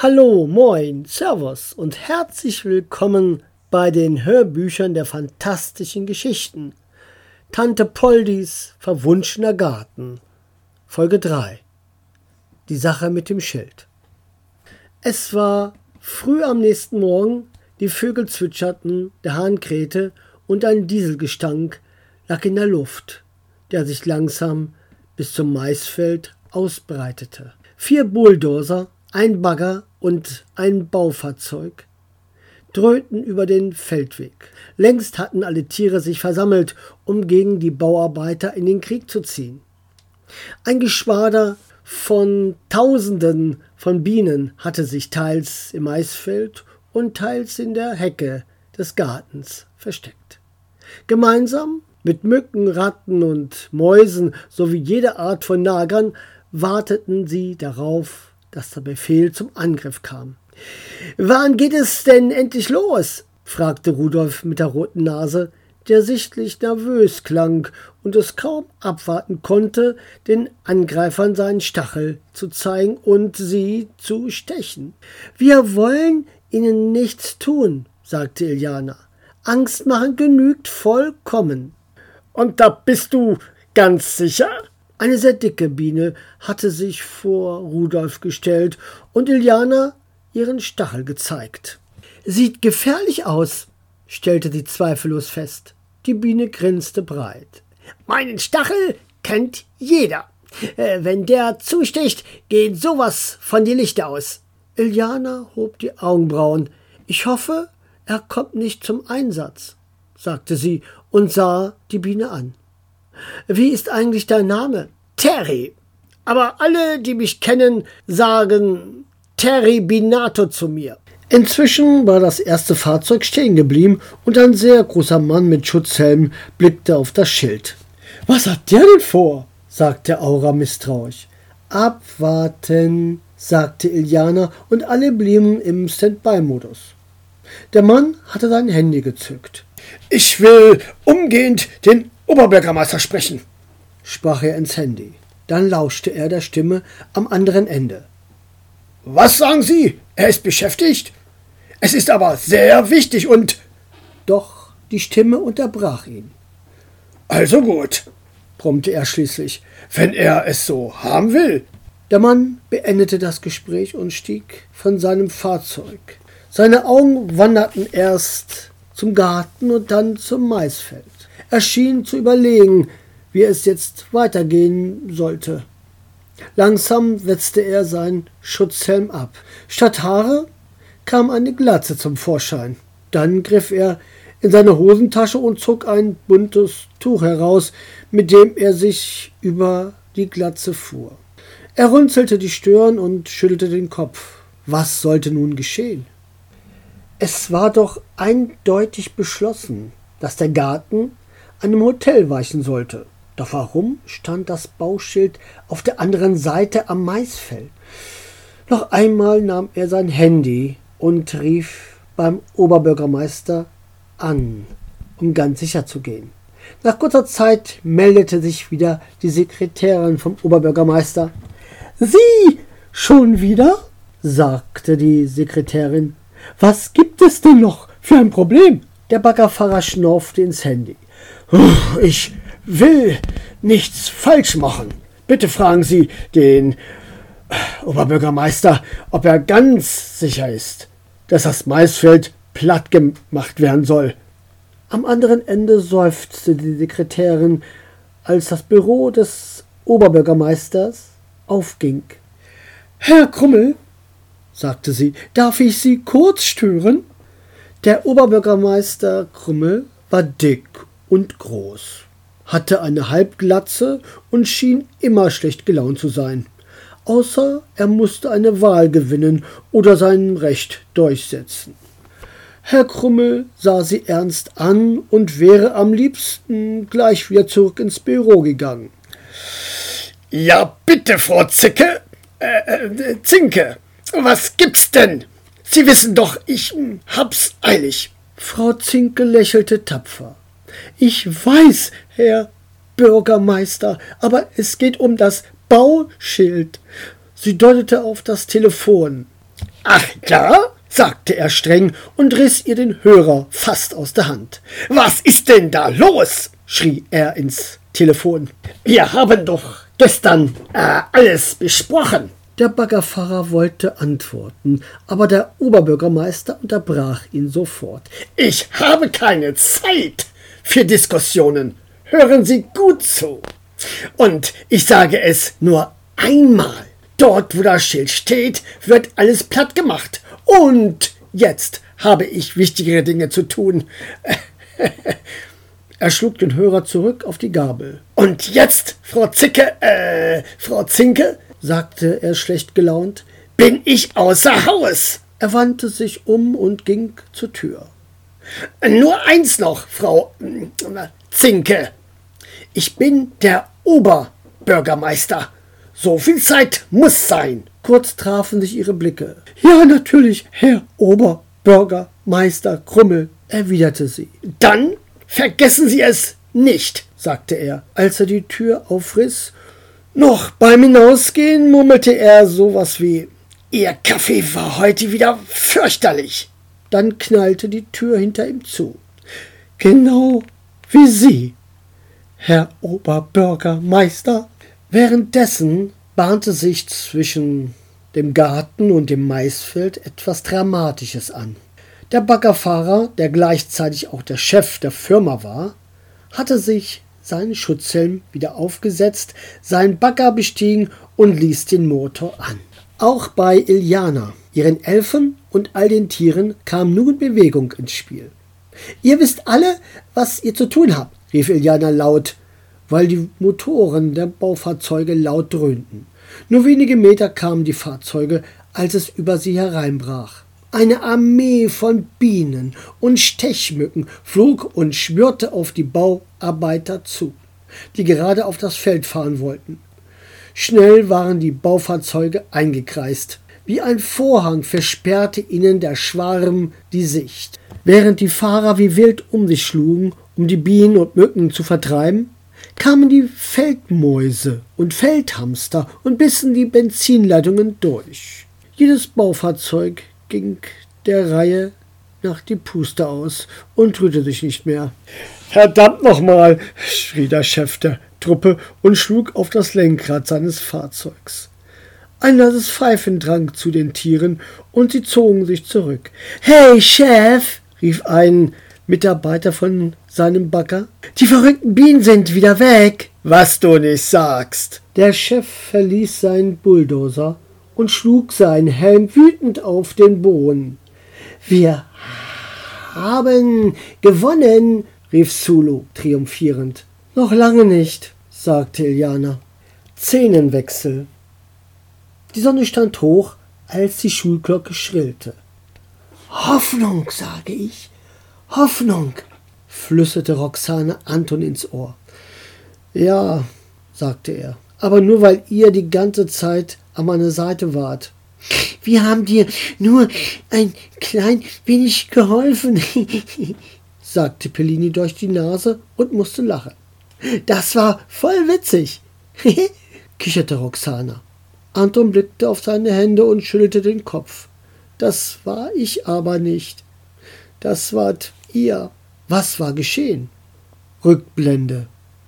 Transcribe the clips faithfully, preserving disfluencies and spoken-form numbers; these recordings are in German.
Hallo, moin, servus und herzlich willkommen bei den Hörbüchern der fantastischen Geschichten. Tante Poldis verwunschener Garten, Folge drei. Die Sache mit dem Schild. Es war früh am nächsten Morgen, die Vögel zwitscherten, der Hahn krähte und ein Dieselgestank lag in der Luft, der sich langsam bis zum Maisfeld ausbreitete. Vier Bulldozer, ein Bagger und ein Baufahrzeug dröhnten über den Feldweg. Längst hatten alle Tiere sich versammelt, um gegen die Bauarbeiter in den Krieg zu ziehen. Ein Geschwader von Tausenden von Bienen hatte sich teils im Maisfeld und teils in der Hecke des Gartens versteckt. Gemeinsam mit Mücken, Ratten und Mäusen sowie jeder Art von Nagern warteten sie darauf, dass der Befehl zum Angriff kam. »Wann geht es denn endlich los?« fragte Rudolf mit der roten Nase, der sichtlich nervös klang und es kaum abwarten konnte, den Angreifern seinen Stachel zu zeigen und sie zu stechen. »Wir wollen ihnen nichts tun«, sagte Iliana. »Angst machen genügt vollkommen.« »Und da bist du ganz sicher?« Eine sehr dicke Biene hatte sich vor Rudolf gestellt und Iliana ihren Stachel gezeigt. »Sieht gefährlich aus«, stellte sie zweifellos fest. Die Biene grinste breit. »Meinen Stachel kennt jeder. Äh, wenn der zusticht, geht sowas von die Lichter aus.« Iliana hob die Augenbrauen. »Ich hoffe, er kommt nicht zum Einsatz«, sagte sie und sah die Biene an. »Wie ist eigentlich dein Name?« »Terry. Aber alle, die mich kennen, sagen Terribinato zu mir.« Inzwischen war das erste Fahrzeug stehen geblieben und ein sehr großer Mann mit Schutzhelm blickte auf das Schild. »Was hat der denn vor?« sagte Aura misstrauisch. »Abwarten«, sagte Iliana und alle blieben im Standby-Modus. Der Mann hatte sein Handy gezückt. »Ich will umgehend den Oberbürgermeister sprechen«, sprach er ins Handy. Dann lauschte er der Stimme am anderen Ende. »Was sagen Sie? Er ist beschäftigt? Es ist aber sehr wichtig und...« Doch die Stimme unterbrach ihn. »Also gut«, brummte er schließlich, »wenn er es so haben will.« Der Mann beendete das Gespräch und stieg von seinem Fahrzeug. Seine Augen wanderten erst zum Garten und dann zum Maisfeld. Er schien zu überlegen, wie es jetzt weitergehen sollte. Langsam setzte er seinen Schutzhelm ab. Statt Haare kam eine Glatze zum Vorschein. Dann griff er in seine Hosentasche und zog ein buntes Tuch heraus, mit dem er sich über die Glatze fuhr. Er runzelte die Stirn und schüttelte den Kopf. Was sollte nun geschehen? Es war doch eindeutig beschlossen, dass der Garten einem Hotel weichen sollte. Doch warum stand das Bauschild auf der anderen Seite am Maisfeld? Noch einmal nahm er sein Handy und rief beim Oberbürgermeister an, um ganz sicher zu gehen. Nach kurzer Zeit meldete sich wieder die Sekretärin vom Oberbürgermeister. »Sie schon wieder?« sagte die Sekretärin. »Was gibt es denn noch für ein Problem?« Der Baggerfahrer schnaufte ins Handy. »Ich will nichts falsch machen. Bitte fragen Sie den Oberbürgermeister, ob er ganz sicher ist, dass das Maisfeld platt gemacht werden soll.« Am anderen Ende seufzte die Sekretärin, als das Büro des Oberbürgermeisters aufging. »Herr Krummel«, sagte sie, »darf ich Sie kurz stören?« Der Oberbürgermeister Krummel war dick und groß, hatte eine Halbglatze und schien immer schlecht gelaunt zu sein. Außer er musste eine Wahl gewinnen oder sein Recht durchsetzen. Herr Krummel sah sie ernst an und wäre am liebsten gleich wieder zurück ins Büro gegangen. »Ja, bitte, Frau Zicke, äh, äh, Zinke, was gibt's denn? Sie wissen doch, ich hab's eilig.« Frau Zinke lächelte tapfer. »Ich weiß, Herr Bürgermeister, aber es geht um das Bauschild.« Sie deutete auf das Telefon. »Ach ja?«, sagte er streng und riss ihr den Hörer fast aus der Hand. »Was ist denn da los?«, schrie er ins Telefon. »Wir haben doch gestern äh, alles besprochen.« Der Baggerfahrer wollte antworten, aber der Oberbürgermeister unterbrach ihn sofort. »Ich habe keine Zeit für Diskussionen. Hören Sie gut zu. Und ich sage es nur einmal. Dort, wo das Schild steht, wird alles platt gemacht. Und jetzt habe ich wichtigere Dinge zu tun.« Er schlug den Hörer zurück auf die Gabel. »Und jetzt, Frau Zicke, äh, Frau Zinke«, sagte er schlecht gelaunt, »bin ich außer Haus.« Er wandte sich um und ging zur Tür. »Nur eins noch, Frau äh, Zinke. Ich bin der Oberbürgermeister. So viel Zeit muss sein.« Kurz trafen sich ihre Blicke. »Ja, natürlich, Herr Oberbürgermeister Krummel«, erwiderte sie. »Dann vergessen Sie es nicht«, sagte er, als er die Tür aufriss. Noch beim Hinausgehen murmelte er sowas wie: »Ihr Kaffee war heute wieder fürchterlich.« Dann knallte die Tür hinter ihm zu. »Genau wie Sie, Herr Oberbürgermeister.« Währenddessen bahnte sich zwischen dem Garten und dem Maisfeld etwas Dramatisches an. Der Baggerfahrer, der gleichzeitig auch der Chef der Firma war, hatte sich seinen Schutzhelm wieder aufgesetzt, seinen Bagger bestiegen und ließ den Motor an. Auch bei Iliana, ihren Elfen und all den Tieren kam nun Bewegung ins Spiel. »Ihr wisst alle, was ihr zu tun habt«, rief Iliana laut, weil die Motoren der Baufahrzeuge laut dröhnten. Nur wenige Meter kamen die Fahrzeuge, als es über sie hereinbrach. Eine Armee von Bienen und Stechmücken flog und schwirrte auf die Bauarbeiter zu, die gerade auf das Feld fahren wollten. Schnell waren die Baufahrzeuge eingekreist. Wie ein Vorhang versperrte ihnen der Schwarm die Sicht. Während die Fahrer wie wild um sich schlugen, um die Bienen und Mücken zu vertreiben, kamen die Feldmäuse und Feldhamster und bissen die Benzinleitungen durch. Jedes Baufahrzeug ging der Reihe nach die Puste aus und rührte sich nicht mehr. »Verdammt nochmal«, schrie der Chef der Truppe und schlug auf das Lenkrad seines Fahrzeugs. Ein leises Pfeifen drang zu den Tieren und sie zogen sich zurück. »Hey, Chef«, rief ein Mitarbeiter von seinem Bagger, »die verrückten Bienen sind wieder weg.« »Was du nicht sagst.« Der Chef verließ seinen Bulldozer und schlug seinen Helm wütend auf den Boden. »Wir haben gewonnen«, rief Zulu triumphierend. »Noch lange nicht«, sagte Iliana. Szenenwechsel. Die Sonne stand hoch, als die Schulglocke schrillte. »Hoffnung, sage ich, Hoffnung«, flüsterte Roxane Anton ins Ohr. »Ja«, sagte er, »aber nur, weil ihr die ganze Zeit an meiner Seite wart.« »Wir haben dir nur ein klein wenig geholfen«, sagte Pellini durch die Nase und musste lachen. »Das war voll witzig«, kicherte Roxana. Anton blickte auf seine Hände und schüttelte den Kopf. »Das war ich aber nicht. Das wart ihr.« Was war geschehen? Rückblende.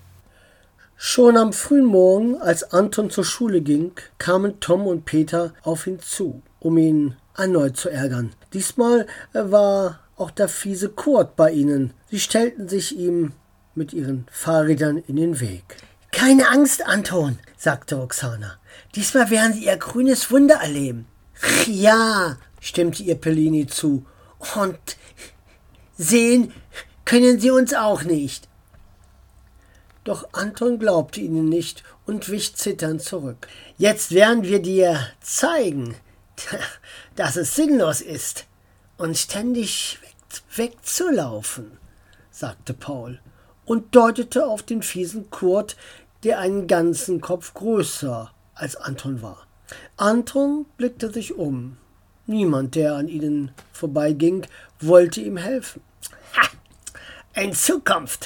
Schon am frühen Morgen, als Anton zur Schule ging, kamen Tom und Peter auf ihn zu, um ihn erneut zu ärgern. Diesmal war auch der fiese Kurt bei ihnen. Sie stellten sich ihm mit ihren Fahrrädern in den Weg. »Keine Angst, Anton«, sagte Roxana. »Diesmal werden Sie Ihr grünes Wunder erleben.« »Ja«, stimmte ihr Pellini zu. »Und sehen können Sie uns auch nicht.« Doch Anton glaubte ihnen nicht und wich zitternd zurück. »Jetzt werden wir dir zeigen, dass es sinnlos ist, uns ständig weg, wegzulaufen«, sagte Paul und deutete auf den fiesen Kurt, der einen ganzen Kopf größer als Anton war. Anton blickte sich um. Niemand, der an ihnen vorbeiging, wollte ihm helfen. »Ha! In Zukunft«,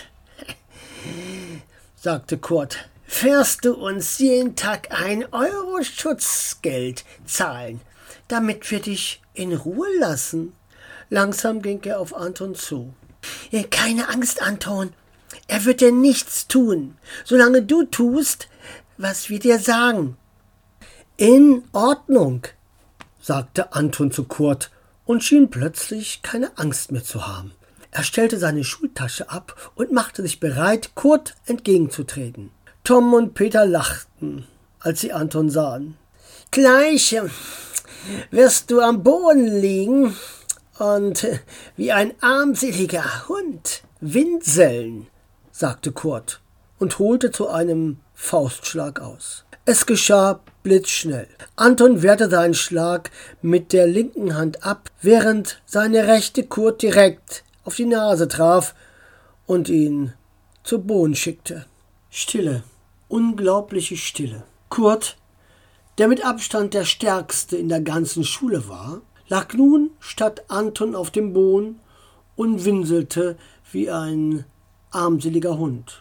sagte Kurt, »wirst du uns jeden Tag ein Euro Schutzgeld zahlen. damit wir dich in Ruhe lassen. Langsam ging er auf Anton zu. Keine Angst, Anton. Er wird dir nichts tun, solange du tust, was wir dir sagen. In Ordnung, sagte Anton zu Kurt und schien plötzlich keine Angst mehr zu haben. Er stellte seine Schultasche ab und machte sich bereit, Kurt entgegenzutreten. Tom und Peter lachten, als sie Anton sahen. Gleich wirst du am Boden liegen und wie ein armseliger Hund winseln, sagte Kurt und holte zu einem Faustschlag aus. Es geschah blitzschnell. Anton wehrte seinen Schlag mit der linken Hand ab, während seine rechte Kurt direkt auf die Nase traf und ihn zu Boden schickte. Stille, unglaubliche Stille. Kurt, der mit Abstand der Stärkste in der ganzen Schule war, lag nun statt Anton auf dem Boden und winselte wie ein armseliger Hund.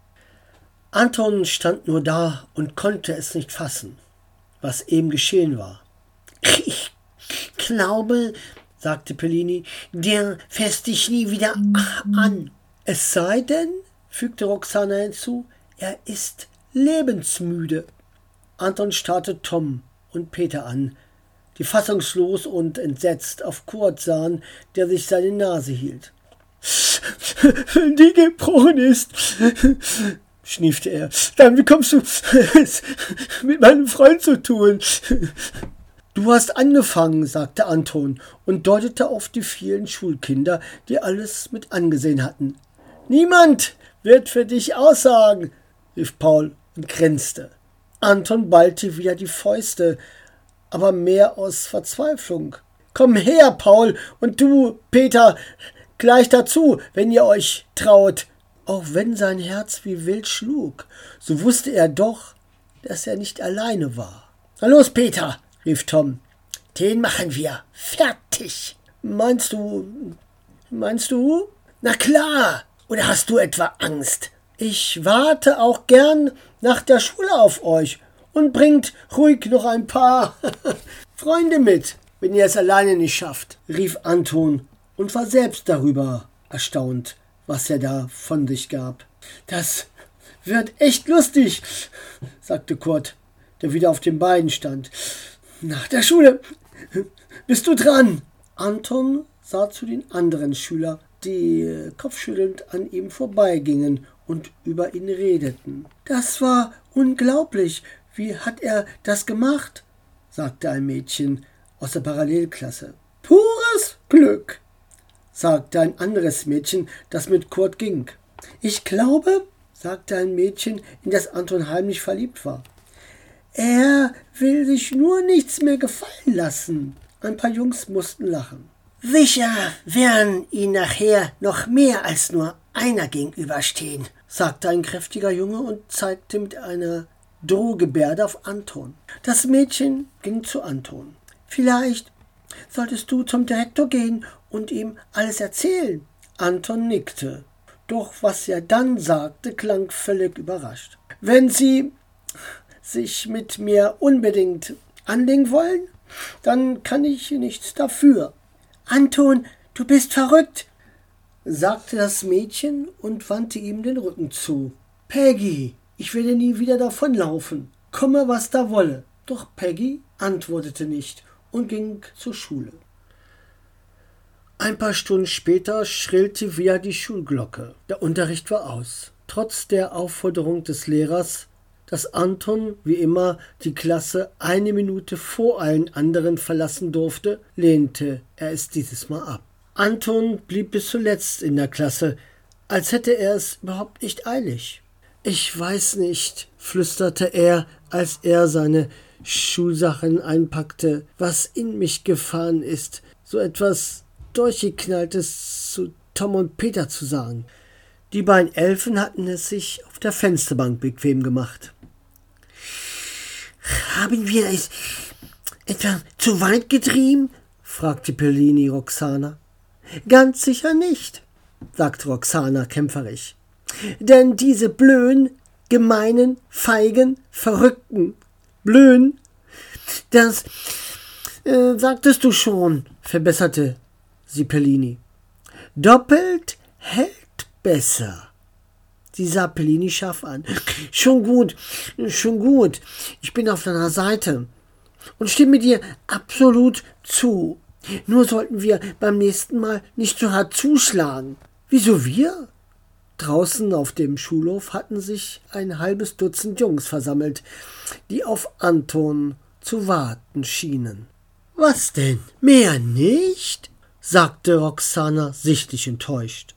Anton stand nur da und konnte es nicht fassen, was eben geschehen war. Ich glaube, sagte Pellini, der fasst dich nie wieder an. Es sei denn, fügte Roxana hinzu, er ist lebensmüde. Anton starrte Tom und Peter an, die fassungslos und entsetzt auf Kurt sahen, der sich seine Nase hielt. Wenn die gebrochen ist, schniefte er, dann bekommst du es mit meinem Freund zu tun. Du hast angefangen, sagte Anton und deutete auf die vielen Schulkinder, die alles mit angesehen hatten. Niemand wird für dich aussagen, rief Paul und grinste. Anton ballte wieder die Fäuste, aber mehr aus Verzweiflung. Komm her, Paul, und du, Peter, gleich dazu, wenn ihr euch traut. Auch wenn sein Herz wie wild schlug, so wusste er doch, dass er nicht alleine war. Na los, Peter, rief Tom. Den machen wir fertig. Meinst du, meinst du? Na klar, oder hast du etwa Angst? Ich warte auch gern nach der Schule auf euch und bringt ruhig noch ein paar Freunde mit, wenn ihr es alleine nicht schafft, rief Anton und war selbst darüber erstaunt, was er da von sich gab. Das wird echt lustig, sagte Kurt, der wieder auf den Beinen stand. Nach der Schule bist du dran. Anton sah zu den anderen Schülern, die kopfschüttelnd an ihm vorbeigingen und über ihn redeten. Das war unglaublich. Wie hat er das gemacht? Sagte ein Mädchen aus der Parallelklasse. Pures Glück, sagte ein anderes Mädchen, das mit Kurt ging. Ich glaube, sagte ein Mädchen, in das Anton heimlich verliebt war. Er will sich nur nichts mehr gefallen lassen. Ein paar Jungs mussten lachen. Sicher werden ihm nachher noch mehr als nur einer gegenüberstehen, sagte ein kräftiger Junge und zeigte mit einer Drohgebärde auf Anton. Das Mädchen ging zu Anton. Vielleicht solltest du zum Direktor gehen und ihm alles erzählen. Anton nickte. Doch was er dann sagte, klang völlig überrascht. Wenn Sie sich mit mir unbedingt anlegen wollen, dann kann ich nichts dafür. Anton, du bist verrückt, sagte das Mädchen und wandte ihm den Rücken zu. Peggy, ich werde nie wieder davonlaufen, komme was da wolle. Doch Peggy antwortete nicht und ging zur Schule. Ein paar Stunden später schrillte wieder die Schulglocke. Der Unterricht war aus. Trotz der Aufforderung des Lehrers, dass Anton, wie immer, die Klasse eine Minute vor allen anderen verlassen durfte, lehnte er es dieses Mal ab. Anton blieb bis zuletzt in der Klasse, als hätte er es überhaupt nicht eilig. Ich weiß nicht, flüsterte er, als er seine Schulsachen einpackte, was in mich gefahren ist, so etwas Durchgeknalltes zu Tom und Peter zu sagen. Die beiden Elfen hatten es sich auf der Fensterbank bequem gemacht. Haben wir es etwa zu weit getrieben? Fragte Pellini Roxana. Ganz sicher nicht, sagte Roxana kämpferisch. Denn diese blöden, gemeinen, feigen, verrückten Blöden, das Äh, sagtest du schon, verbesserte sie Pellini. Doppelt hält besser. Sie sah Pellini scharf an. Schon gut, schon gut. Ich bin auf deiner Seite und stimme dir absolut zu. Nur sollten wir beim nächsten Mal nicht so hart zuschlagen. Wieso wir? Draußen auf dem Schulhof hatten sich ein halbes Dutzend Jungs versammelt, die auf Anton zu warten schienen. Was denn? Mehr nicht? Sagte Roxana sichtlich enttäuscht.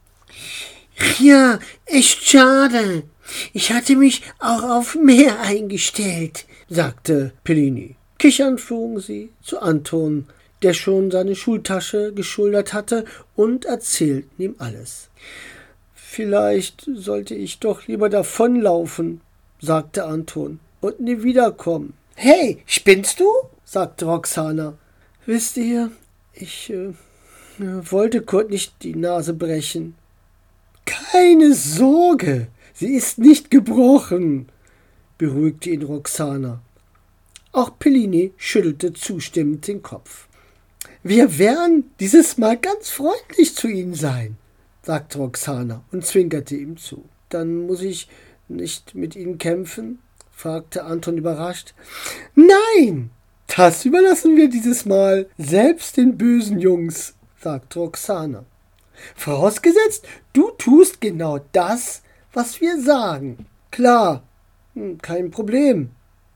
Ja, echt schade. Ich hatte mich auch auf mehr eingestellt, sagte Pellini. Kichernd flogen sie zu Anton, der schon seine Schultasche geschultert hatte, und erzählten ihm alles. Vielleicht sollte ich doch lieber davonlaufen, sagte Anton, und nie wiederkommen. Hey, spinnst du? Sagte Roxana. Wisst ihr, ich äh, wollte Kurt nicht die Nase brechen. Keine Sorge, sie ist nicht gebrochen, beruhigte ihn Roxana. Auch Pellini schüttelte zustimmend den Kopf. Wir werden dieses Mal ganz freundlich zu Ihnen sein, sagte Roxana und zwinkerte ihm zu. Dann muss ich nicht mit Ihnen kämpfen? Fragte Anton überrascht. Nein, das überlassen wir dieses Mal selbst den bösen Jungs, sagte Roxana. Vorausgesetzt, du tust genau das, was wir sagen. Klar, kein Problem.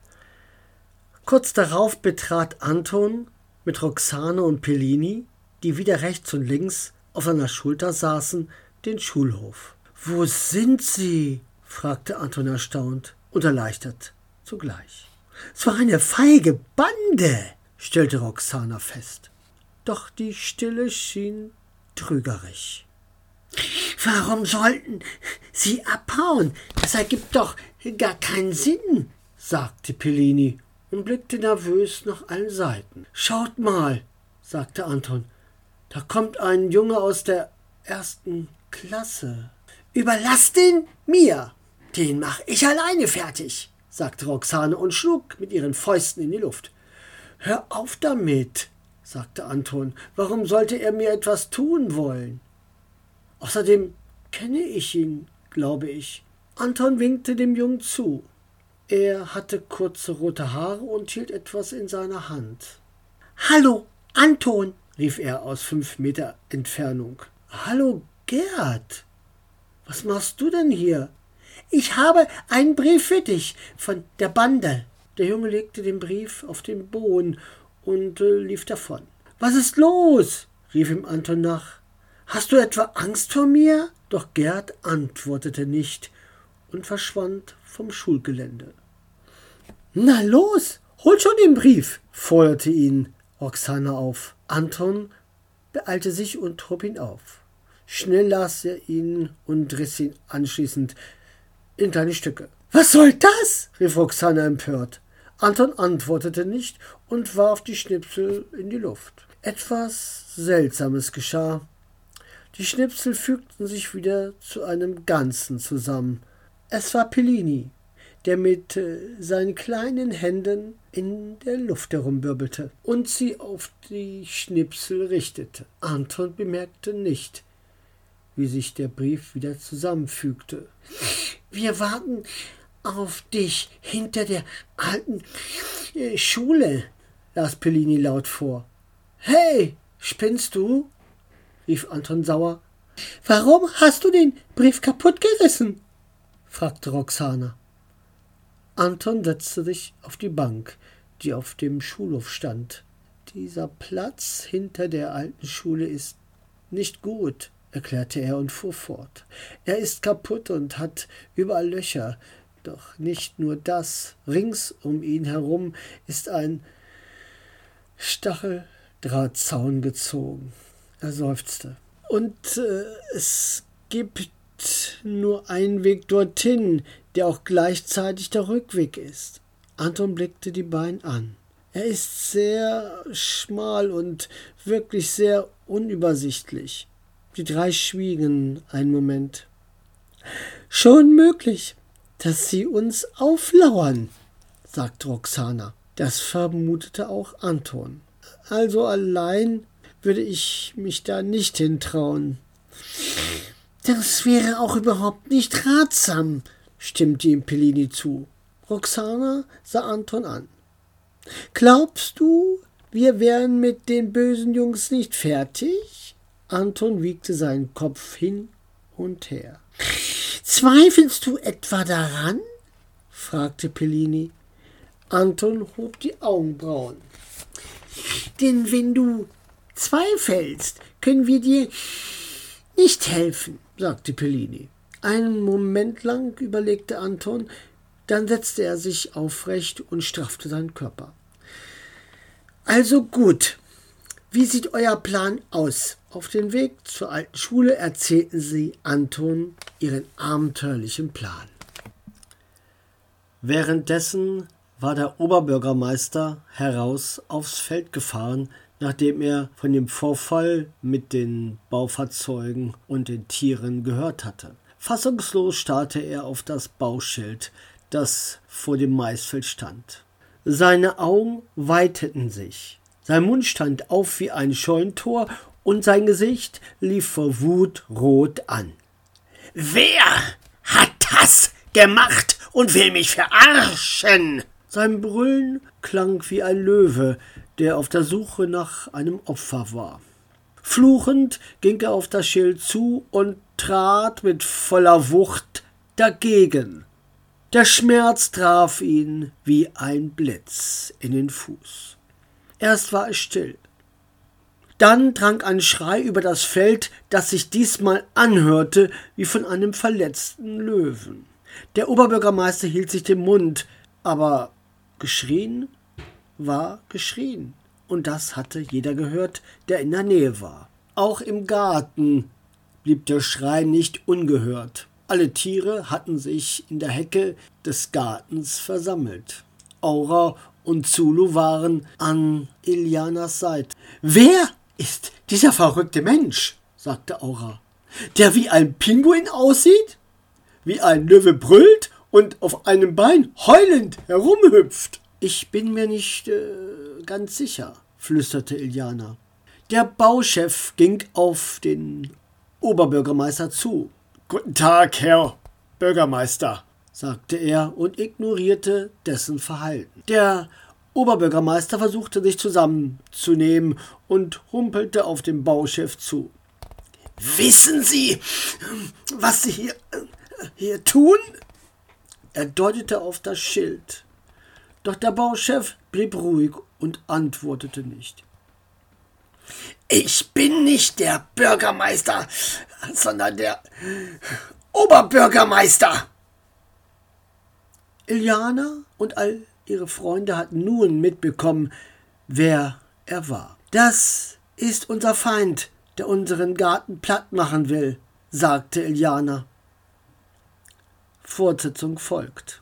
Kurz darauf betrat Anton mit Roxane und Pellini, die wieder rechts und links auf seiner Schulter saßen, den Schulhof. »Wo sind sie?« fragte Anton erstaunt und erleichtert zugleich. »Es war eine feige Bande«, stellte Roxana fest. Doch die Stille schien trügerisch. »Warum sollten sie abhauen? Das ergibt doch gar keinen Sinn«, sagte Pellini und blickte nervös nach allen Seiten. »Schaut mal«, sagte Anton, »da kommt ein Junge aus der ersten Klasse.« »Überlass den mir, den mach ich alleine fertig«, sagte Roxane und schlug mit ihren Fäusten in die Luft. »Hör auf damit«, sagte Anton, »warum sollte er mir etwas tun wollen? Außerdem kenne ich ihn, glaube ich.« Anton winkte dem Jungen zu. Er hatte kurze rote Haare und hielt etwas in seiner Hand. »Hallo, Anton«, rief er aus fünf Meter Entfernung. »Hallo, Gerd. Was machst du denn hier?« »Ich habe einen Brief für dich von der Bande.« Der Junge legte den Brief auf den Boden und äh, lief davon. »Was ist los?« rief ihm Anton nach. »Hast du etwa Angst vor mir?« Doch Gerd antwortete nicht und verschwand vom Schulgelände. »Na los, hol schon den Brief«, forderte ihn Roxana auf. Anton beeilte sich und hob ihn auf. Schnell las er ihn und riss ihn anschließend in kleine Stücke. »Was soll das?« rief Roxana empört. Anton antwortete nicht und warf die Schnipsel in die Luft. Etwas Seltsames geschah. Die Schnipsel fügten sich wieder zu einem Ganzen zusammen. Es war Pellini, der mit äh, seinen kleinen Händen in der Luft herumwirbelte und sie auf die Schnipsel richtete. Anton bemerkte nicht, wie sich der Brief wieder zusammenfügte. »Wir warten auf dich hinter der alten äh, Schule«, las Pellini laut vor. »Hey, spinnst du?« rief Anton sauer. »Warum hast du den Brief kaputt gerissen?« fragte Roxana. Anton setzte sich auf die Bank, die auf dem Schulhof stand. »Dieser Platz hinter der alten Schule ist nicht gut«, erklärte er und fuhr fort. »Er ist kaputt und hat überall Löcher. Doch nicht nur das. Rings um ihn herum ist ein Stacheldrahtzaun gezogen.« Er seufzte. »Und äh, es gibt nur einen Weg dorthin, der auch gleichzeitig der Rückweg ist.« Anton blickte die beiden an. »Er ist sehr schmal und wirklich sehr unübersichtlich.« Die drei schwiegen einen Moment. »Schon möglich, dass sie uns auflauern«, sagte Roxana. Das vermutete auch Anton. Also allein würde ich mich da nicht hintrauen. Das wäre auch überhaupt nicht ratsam, stimmte ihm Pellini zu. Roxana sah Anton an. Glaubst du, wir wären mit den bösen Jungs nicht fertig? Anton wiegte seinen Kopf hin und her. Zweifelst du etwa daran? Fragte Pellini. Anton hob die Augenbrauen. Denn wenn du zweifelst, können wir dir nicht helfen, sagte Pellini. Einen Moment lang überlegte Anton, dann setzte er sich aufrecht und straffte seinen Körper. Also gut, wie sieht euer Plan aus? Auf dem Weg zur alten Schule erzählten sie Anton ihren abenteuerlichen Plan. Währenddessen war der Oberbürgermeister heraus aufs Feld gefahren, nachdem er von dem Vorfall mit den Baufahrzeugen und den Tieren gehört hatte. Fassungslos starrte er auf das Bauschild, das vor dem Maisfeld stand. Seine Augen weiteten sich. Sein Mund stand auf wie ein Scheunentor und sein Gesicht lief vor Wut rot an. »Wer hat das gemacht und will mich verarschen?« Sein Brüllen klang wie ein Löwe, der auf der Suche nach einem Opfer war. Fluchend ging er auf das Schild zu und trat mit voller Wucht dagegen. Der Schmerz traf ihn wie ein Blitz in den Fuß. Erst war es still. Dann drang ein Schrei über das Feld, das sich diesmal anhörte wie von einem verletzten Löwen. Der Oberbürgermeister hielt sich den Mund, aber geschrien war geschrien. Und das hatte jeder gehört, der in der Nähe war. Auch im Garten blieb der Schrei nicht ungehört. Alle Tiere hatten sich in der Hecke des Gartens versammelt. Aura und Zulu waren an Iljanas Seite. »Wer ist dieser verrückte Mensch?« sagte Aura. »Der wie ein Pinguin aussieht, wie ein Löwe brüllt und auf einem Bein heulend herumhüpft.« »Ich bin mir nicht äh, ganz sicher«, flüsterte Iljana. Der Bauchef ging auf den Oberbürgermeister zu. »Guten Tag, Herr Bürgermeister«, sagte er und ignorierte dessen Verhalten. Der Oberbürgermeister versuchte sich zusammenzunehmen und humpelte auf den Bauchef zu. »Wissen Sie, was Sie hier, hier tun?« Er deutete auf das Schild. Doch der Bauchef blieb ruhig und antwortete nicht. »Ich bin nicht der Bürgermeister, sondern der Oberbürgermeister!« Iljana und all ihre Freunde hatten nun mitbekommen, wer er war. »Das ist unser Feind, der unseren Garten platt machen will«, sagte Iljana. Fortsetzung folgt.